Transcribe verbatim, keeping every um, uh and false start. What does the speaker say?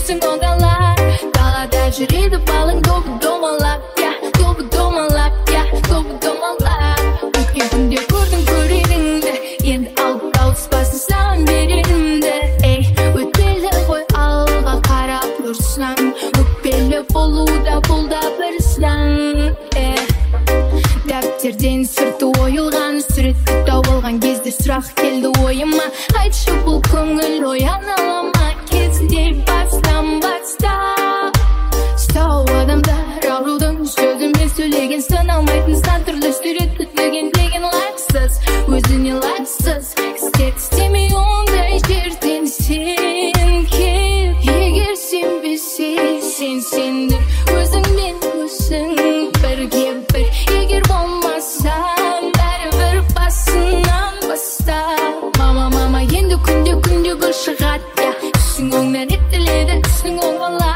Düşsün odalar Dalada жүреді балың добы домалап я Добы домалап я Добы домалап Өткен күнде көрдің көреріңді Енді алып ауыспасын саған берерімді Эй, өтпелі ғой алға қарап тұрсаң Өкпелі болуда бұл да бір заң Дәптерден сырты ойылған Суретті тауылған кезде сұрақ келді ойыма Айтшы бұл көңіл ояна ала ма Кезінде бастан бастап Сау адамдар аурудың сөзімен сөйлеген сын алмайтын сан түрлі стереотиптеген деген лайықсыз Өзіне лайықсыз істеп істемей ондай жерден сен кел Егер сенбесе сен сендің өзіңмен өзің бірге бір Егер болмасаң бәрібір басынан баста Мама, мама, енді күнде күнде гүл шығады Түсің оңнан еттіледі, түсің оңғала